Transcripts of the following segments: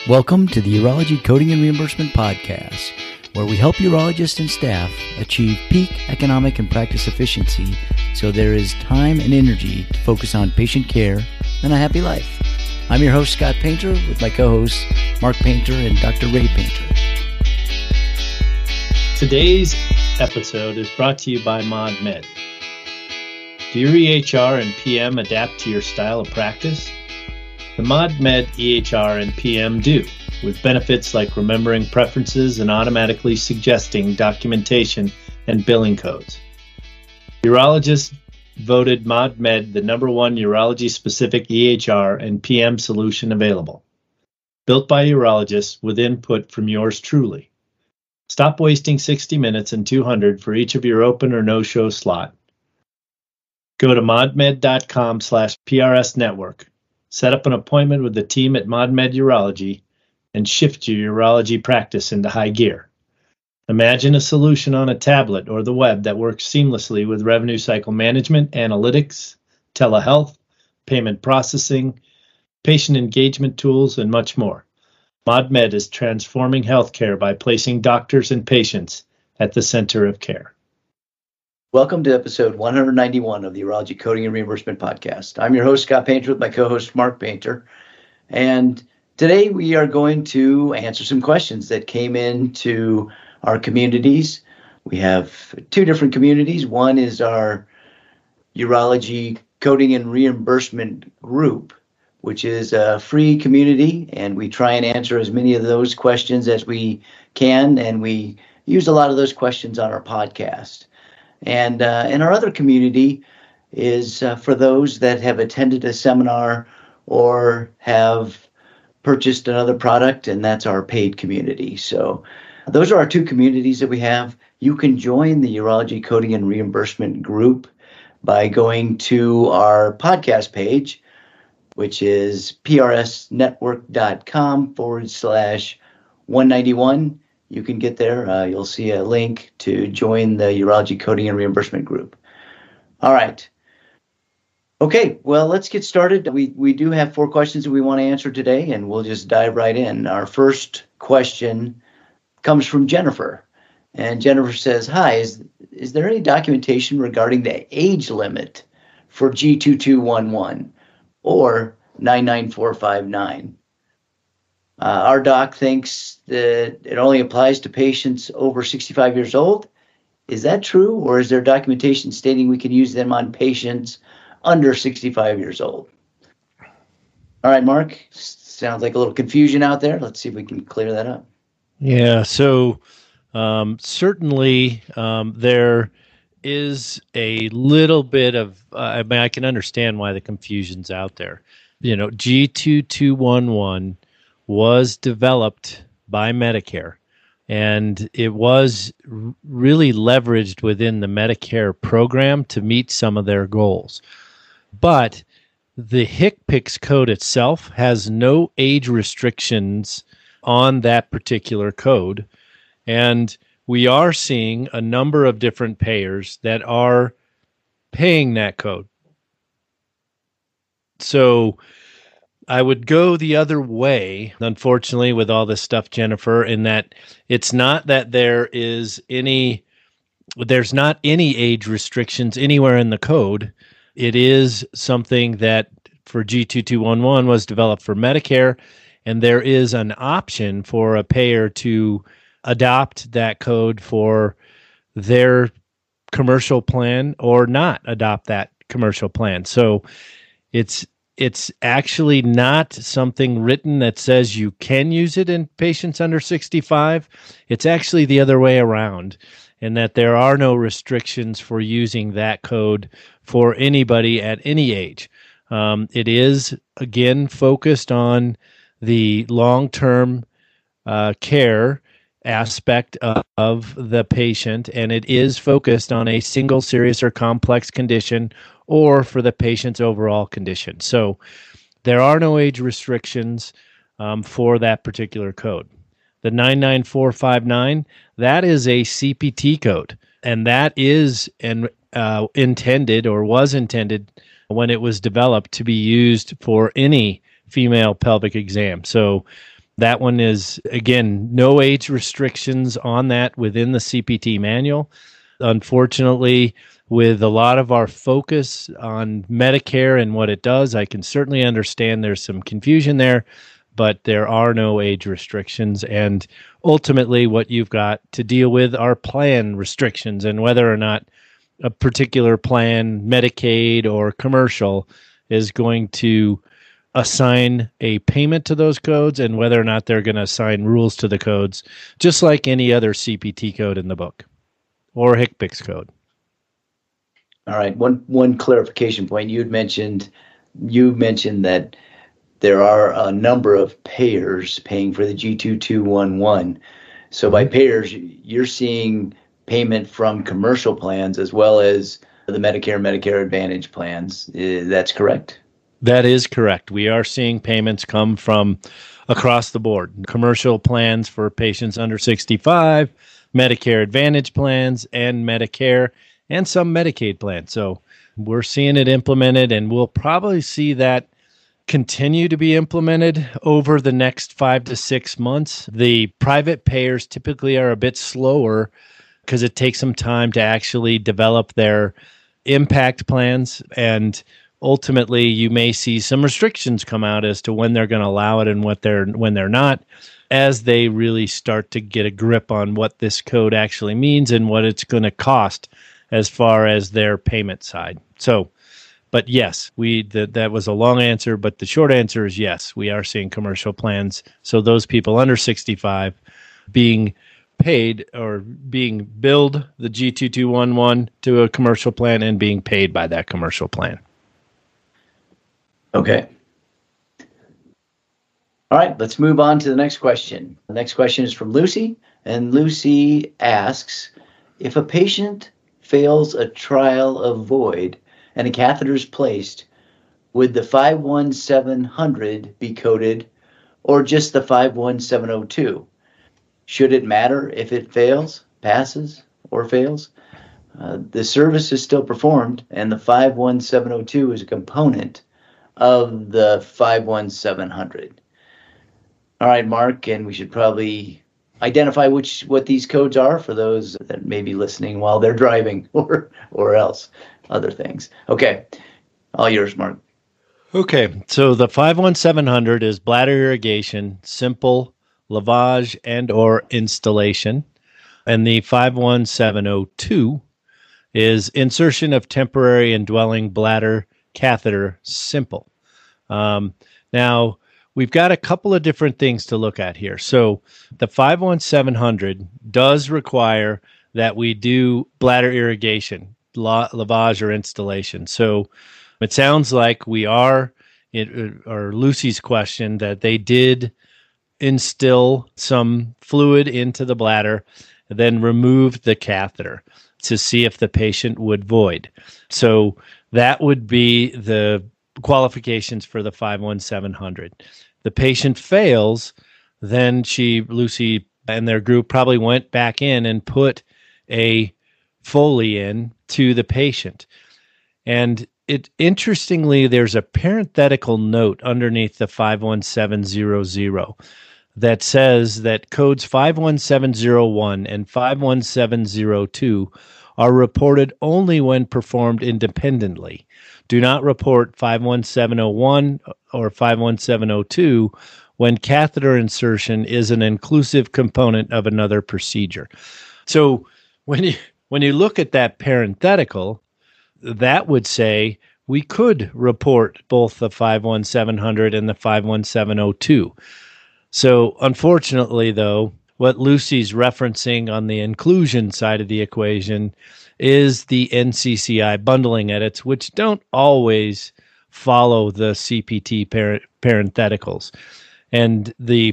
Welcome to the Urology Coding and Reimbursement Podcast, where we help urologists and staff achieve peak economic and practice efficiency so there is time and energy to focus on patient care and a happy life. I'm your host, Scott Painter, with my co-hosts, Mark Painter and Dr. Ray Painter. Today's episode is brought to you by ModMed. Do your EHR and PM adapt to your style of practice? The ModMed EHR and PM do, with benefits like remembering preferences and automatically suggesting documentation and billing codes. Urologists voted ModMed the #1 urology-specific EHR and PM solution available. Built by urologists with input from yours truly. Stop wasting 60 minutes and $200 for each of your open or no-show slot. Go to modmed.com/PRS network. Set up an appointment with the team at ModMed Urology and shift your urology practice into high gear. Imagine a solution on a tablet or the web that works seamlessly with revenue cycle management, analytics, telehealth, payment processing, patient engagement tools, and much more. ModMed is transforming healthcare by placing doctors and patients at the center of care. Welcome to episode 191 of the Urology Coding and Reimbursement Podcast. I'm your host, Scott Painter, with my co-host, Mark Painter. And today we are going to answer some questions that came into our communities. We have two different communities. One is our Urology Coding and Reimbursement group, which is a free community, and we try and answer as many of those questions as we can, and we use a lot of those questions on our podcast. And our other community is for those that have attended a seminar or have purchased another product, and that's our paid community. So those are our two communities that we have. You can join the Urology Coding and Reimbursement group by going to our podcast page, which is prsnetwork.com/191. You can get there. You'll see a link to join the Urology Coding and Reimbursement group. All right. Okay, well, let's get started. We do have 4 questions that we want to answer today, and we'll just dive right in. Our first question comes from Jennifer. And Jennifer says, hi, is there any documentation regarding the age limit for G2211 or 99459? Our doc thinks that it only applies to patients over 65 years old. Is that true, or is there documentation stating we can use them on patients under 65 years old? All right, Mark, sounds like a little confusion out there. Let's see if we can clear that up. Yeah, so certainly there is a little bit of, I can understand why the confusion's out there. G2211 was developed by Medicare, and it was really leveraged within the Medicare program to meet some of their goals. But the HCPCS code itself has no age restrictions on that particular code, and we are seeing a number of different payers that are paying that code. So I would go the other way, unfortunately, with all this stuff, Jennifer, in that it's not that there's not any age restrictions anywhere in the code. It is something that for G2211 was developed for Medicare, and there is an option for a payer to adopt that code for their commercial plan or not adopt that commercial plan. So it's actually not something written that says you can use it in patients under 65. It's actually the other way around, in that there are no restrictions for using that code for anybody at any age. It is, again, focused on the long-term care aspect of the patient, and it is focused on a single serious or complex condition or for the patient's overall condition. So there are no age restrictions for that particular code. The 99459, that is a CPT code, and that is intended or was intended when it was developed to be used for any female pelvic exam. So That one is, again, no age restrictions on that within the CPT manual. Unfortunately, with a lot of our focus on Medicare and what it does, I can certainly understand there's some confusion there, but there are no age restrictions. And ultimately, what you've got to deal with are plan restrictions and whether or not a particular plan, Medicaid or commercial, is going to assign a payment to those codes and whether or not they're going to assign rules to the codes, just like any other CPT code in the book or HCPCS code. All right. One clarification point. You mentioned that there are a number of payers paying for the G2211. So by payers, you're seeing payment from commercial plans as well as the Medicare Advantage plans. That's correct? That is correct. We are seeing payments come from across the board. Commercial plans for patients under 65, Medicare Advantage plans, and Medicare, and some Medicaid plans. So we're seeing it implemented, and we'll probably see that continue to be implemented over the next 5 to 6 months. The private payers typically are a bit slower because it takes some time to actually develop their impact plans, and ultimately you may see some restrictions come out as to when they're going to allow it and when they're not, as they really start to get a grip on what this code actually means and what it's going to cost as far as their payment side. So, but yes, that was a long answer, but the short answer is yes, we are seeing commercial plans. So those people under 65 being paid or being billed the G2211 to a commercial plan and being paid by that commercial plan. Okay. All right, let's move on to the next question. The next question is from Lucy, and Lucy asks, if a patient fails a trial of void and a catheter is placed, would the 51700 be coded or just the 51702? Should it matter if it fails, passes, or fails? The service is still performed, and the 51702 is a component of the 51700. All right, Mark, and we should probably identify what these codes are for those that may be listening while they're driving or else other things. Okay, all yours, Mark. Okay, so the 51700 is bladder irrigation, simple lavage and or installation, and the 51702 is insertion of temporary indwelling bladder catheter, simple. Now, we've got a couple of different things to look at here. So the 51700 does require that we do bladder irrigation, lavage or installation. So it sounds like we are, or Lucy's question, that they did instill some fluid into the bladder, then remove the catheter to see if the patient would void. So that would be the qualifications for the 51700. The patient fails, then Lucy and their group probably went back in and put a Foley in to the patient. And interestingly, there's a parenthetical note underneath the 51700 that says that codes 51701 and 51702 are reported only when performed independently. Do not report 51701 or 51702 when catheter insertion is an inclusive component of another procedure. So when you look at that parenthetical, that would say we could report both the 51700 and the 51702. So unfortunately, though, what Lucy's referencing on the inclusion side of the equation is the NCCI bundling edits, which don't always follow the CPT parentheticals. And the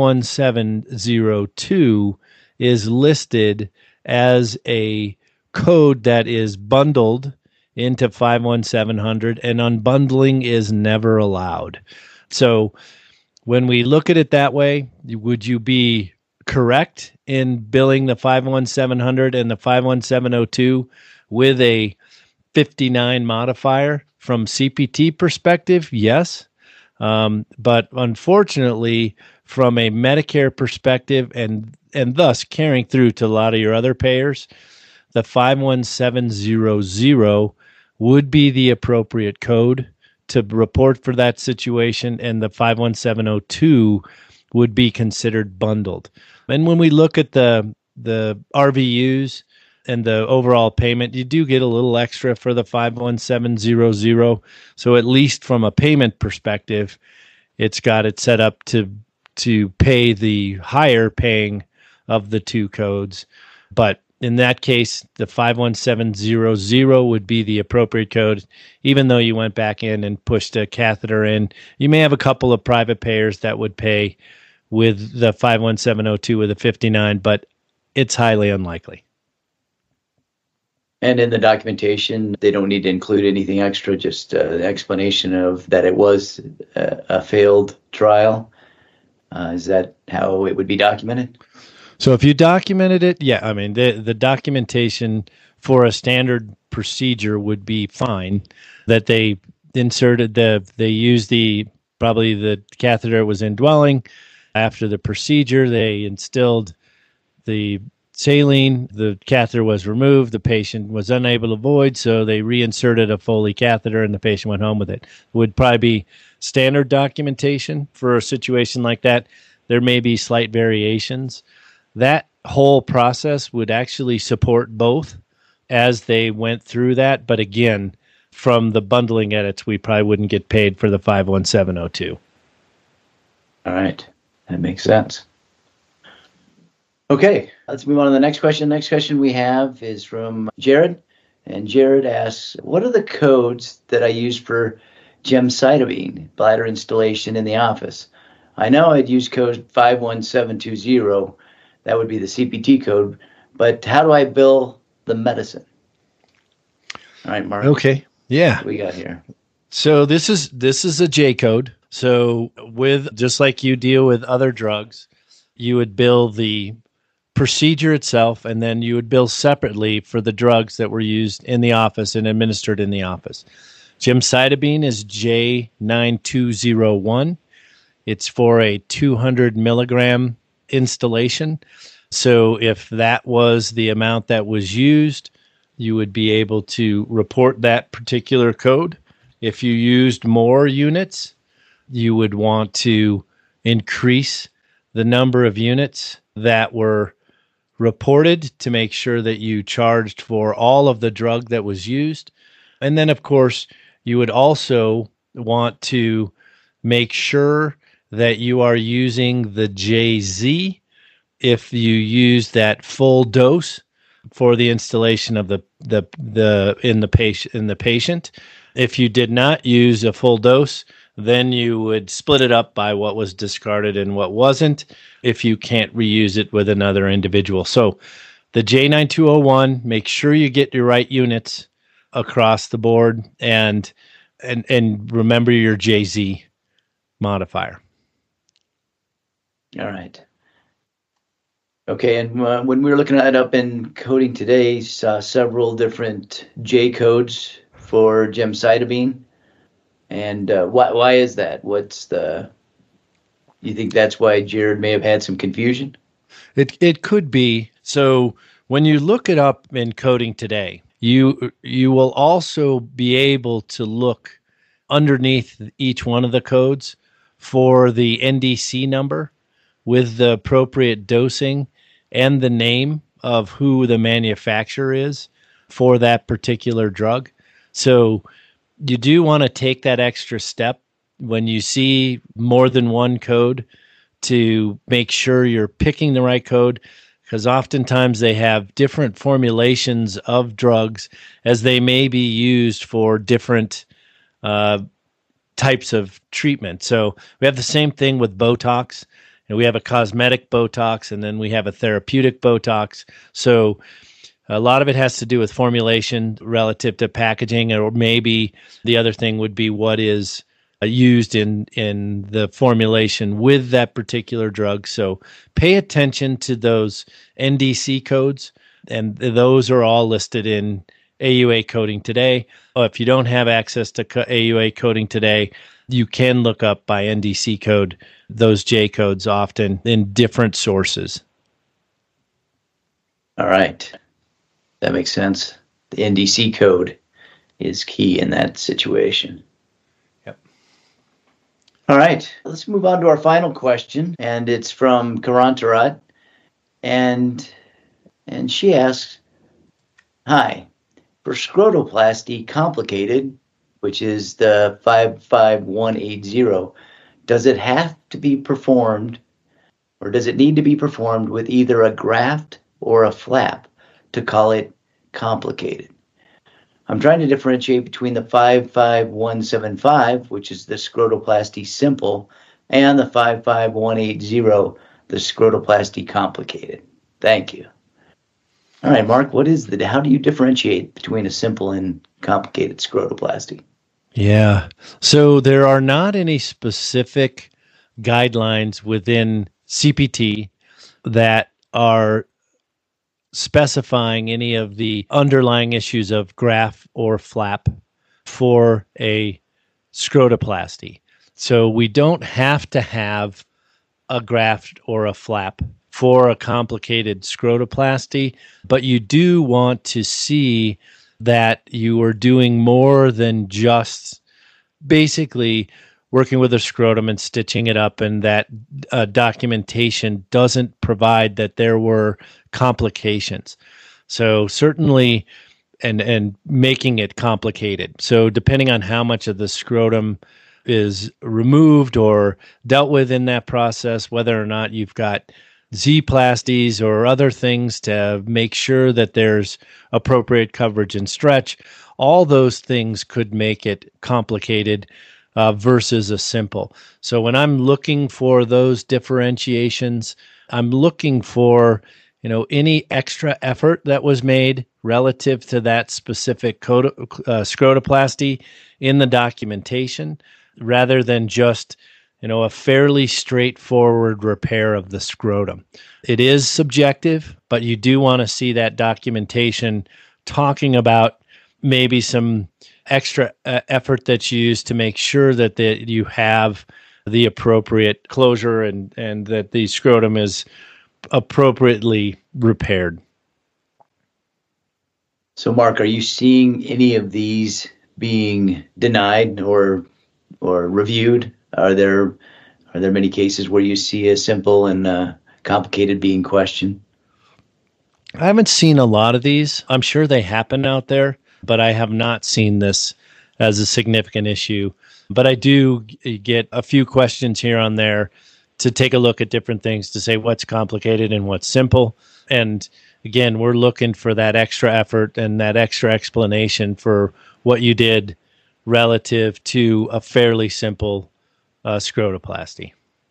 51702 is listed as a code that is bundled into 51700, and unbundling is never allowed. So when we look at it that way, would you be correct in billing the 51700 and the 51702 with a 59 modifier from CPT perspective? Yes. But unfortunately, from a Medicare perspective and thus carrying through to a lot of your other payers, the 51700 would be the appropriate code to report for that situation, and the 51702 would be considered bundled. And when we look at the RVUs and the overall payment, you do get a little extra for the 51700. So at least from a payment perspective, it's got it set up to pay the higher paying of the two codes. But in that case, the 51700 would be the appropriate code. Even though you went back in and pushed a catheter in, you may have a couple of private payers that would pay with the 51702 with a 59, but it's highly unlikely. And in the documentation, they don't need to include anything extra, just an explanation of that it was a failed trial. Is that how it would be documented? So if you documented it, yeah, I mean, the documentation for a standard procedure would be fine. That they inserted they used probably the catheter was indwelling. After the procedure, they instilled the saline, the catheter was removed, the patient was unable to void, so they reinserted a Foley catheter and the patient went home with it. It would probably be standard documentation for a situation like that. There may be slight variations. That whole process would actually support both as they went through that. But again, from the bundling edits, we probably wouldn't get paid for the 51702. All right. That makes sense. Okay, let's move on to the next question. The next question we have is from Jared. And Jared asks, what are the codes that I use for gemcitabine bladder installation in the office? I know I'd use code 51720. That would be the CPT code. But how do I bill the medicine? All right, Mark. Okay. Yeah. What we got here? So this is a J code. So with just like you deal with other drugs, you would bill the procedure itself, and then you would bill separately for the drugs that were used in the office and administered in the office. Gemcitabine is J9201. It's for a 200 milligram installation. So if that was the amount that was used, you would be able to report that particular code. If you used more units, you would want to increase the number of units that were reported to make sure that you charged for all of the drug that was used. And then, of course, you would also want to make sure that you are using the JZ if you use that full dose for the installation of the patient. If you did not use a full dose, then you would split it up by what was discarded and what wasn't if you can't reuse it with another individual. So the J9201, make sure you get your right units across the board and remember your JZ modifier. All right. Okay, and when we were looking at it up in coding today, saw several different J codes for gemcitabine. And why is that? You think that's why Jared may have had some confusion? It could be. So when you look it up in coding today, you will also be able to look underneath each one of the codes for the NDC number with the appropriate dosing and the name of who the manufacturer is for that particular drug. So you do want to take that extra step when you see more than one code to make sure you're picking the right code, because oftentimes they have different formulations of drugs as they may be used for different types of treatment. So we have the same thing with Botox. And we have a cosmetic Botox, and then we have a therapeutic Botox. So a lot of it has to do with formulation relative to packaging, or maybe the other thing would be what is used in the formulation with that particular drug. So pay attention to those NDC codes, and those are all listed in AUA coding today. If you don't have access to AUA coding today, you can look up by NDC code those J codes often in different sources. All right. That makes sense. The NDC code is key in that situation. Yep. All right. Let's move on to our final question, and it's from Karantarat. And she asks, hi, for scrotoplasty complicated, which is the 55180, does it have to be performed, or does it need to be performed with either a graft or a flap to call it complicated? I'm trying to differentiate between the 55175, which is the scrotoplasty simple, and the 55180, the scrotoplasty complicated. Thank you. All right, Mark, how do you differentiate between a simple and complicated scrotoplasty? Yeah. So there are not any specific guidelines within CPT that are specifying any of the underlying issues of graft or flap for a scrotoplasty. So we don't have to have a graft or a flap for a complicated scrotoplasty, but you do want to see that you are doing more than just basically working with a scrotum and stitching it up, and that documentation doesn't provide that there were complications. So certainly, and making it complicated. So depending on how much of the scrotum is removed or dealt with in that process, whether or not you've got Z-plasties or other things to make sure that there's appropriate coverage and stretch, all those things could make it complicated versus a simple. So when I'm looking for those differentiations, I'm looking for any extra effort that was made relative to that specific scrotoplasty in the documentation, rather than just a fairly straightforward repair of the scrotum. It is subjective, but you do want to see that documentation talking about maybe some extra effort that's used to make sure that you have the appropriate closure and that the scrotum is appropriately repaired. So, Mark, are you seeing any of these being denied or reviewed? Are there many cases where you see a simple and complicated being questioned? I haven't seen a lot of these. I'm sure they happen out there, but I have not seen this as a significant issue. But I do get a few questions here on there to take a look at different things to say what's complicated and what's simple. And again, we're looking for that extra effort and that extra explanation for what you did relative to a fairly simple scrotoplasty.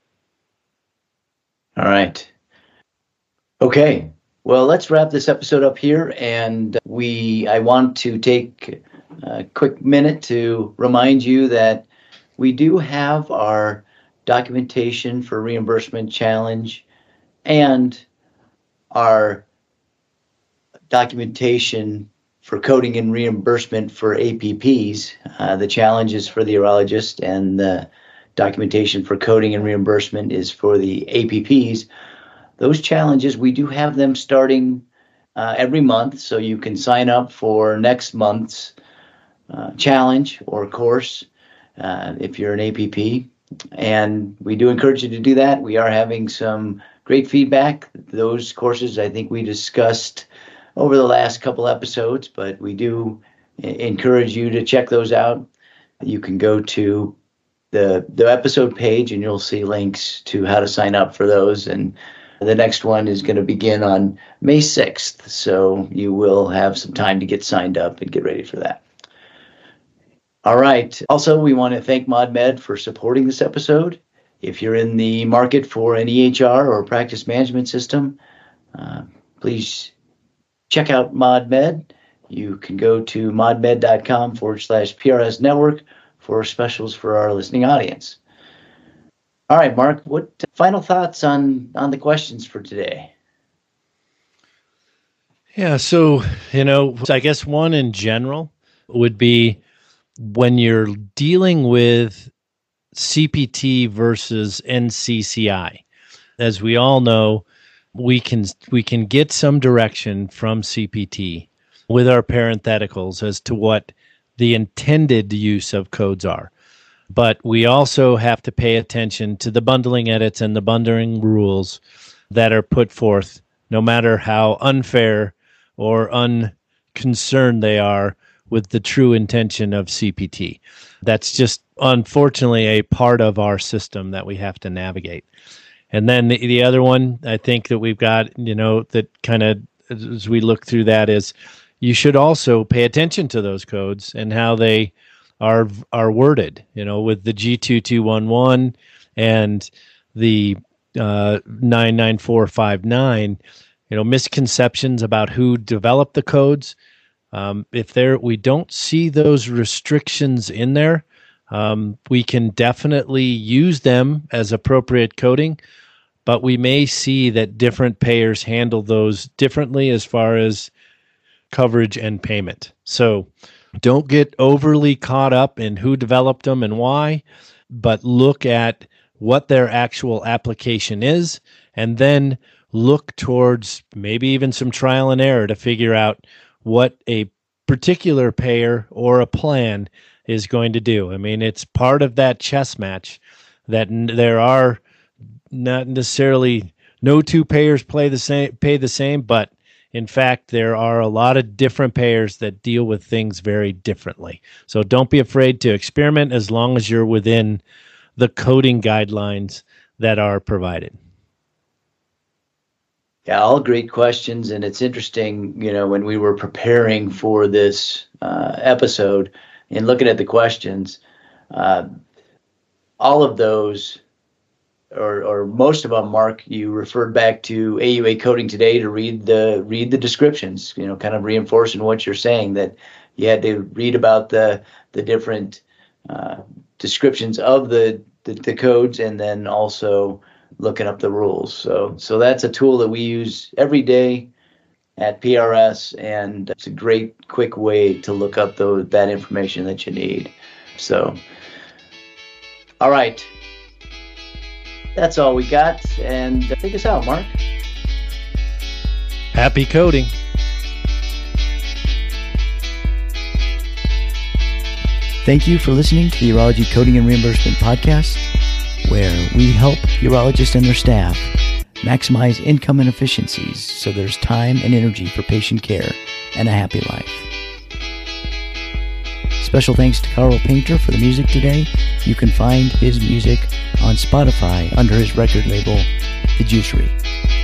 All right. Okay. Well, let's wrap this episode up here. And I want to take a quick minute to remind you that we do have our documentation for reimbursement challenge and our documentation for coding and reimbursement for APPs. The challenge is for the urologist, and the documentation for coding and reimbursement is for the APPs. Those challenges, we do have them starting every month, so you can sign up for next month's challenge or course if you're an APP. And we do encourage you to do that. We are having some great feedback. Those courses I think we discussed over the last couple episodes, but we do encourage you to check those out. You can go to the episode page and you'll see links to how to sign up for those. And the next one is going to begin on May 6th. So you will have some time to get signed up and get ready for that. All right. Also, we want to thank ModMed for supporting this episode. If you're in the market for an EHR or practice management system, please check out ModMed. You can go to modmed.com/PRS network for specials for our listening audience. All right, Mark, what final thoughts on the questions for today? Yeah, so, I guess one in general would be when you're dealing with CPT versus NCCI. As we all know, we can get some direction from CPT with our parentheticals as to what the intended use of codes are. But we also have to pay attention to the bundling edits and the bundling rules that are put forth, no matter how unfair or unconcerned they are with the true intention of CPT. That's just unfortunately a part of our system that we have to navigate. And then the other one I think that we've got, that kind of as we look through that is you should also pay attention to those codes and how they are worded, with the G2211 and the 99459, misconceptions about who developed the codes. If we don't see those restrictions in there, we can definitely use them as appropriate coding, but we may see that different payers handle those differently as far as coverage and payment. So don't get overly caught up in who developed them and why, but look at what their actual application is, and then look towards maybe even some trial and error to figure out what a particular payer or a plan is going to do. I mean, it's part of that chess match that there are not necessarily no two payers pay the same, but in fact, there are a lot of different payers that deal with things very differently. So don't be afraid to experiment as long as you're within the coding guidelines that are provided. Yeah, all great questions. And it's interesting, when we were preparing for this episode and looking at the questions, all of those, or most of them, Mark, you referred back to AUA Coding Today to read the descriptions, kind of reinforcing what you're saying, that you had to read about the different descriptions of the codes, and then also looking up the rules. So that's a tool that we use every day at PRS, and it's a great, quick way to look up that information that you need. So, all right. That's all we got. And take us out, Mark. Happy coding. Thank you for listening to the Urology Coding and Reimbursement Podcast, where we help urologists and their staff maximize income and efficiencies so there's time and energy for patient care and a happy life. Special thanks to Carl Painter for the music today. You can find his music on Spotify under his record label, The Juicery.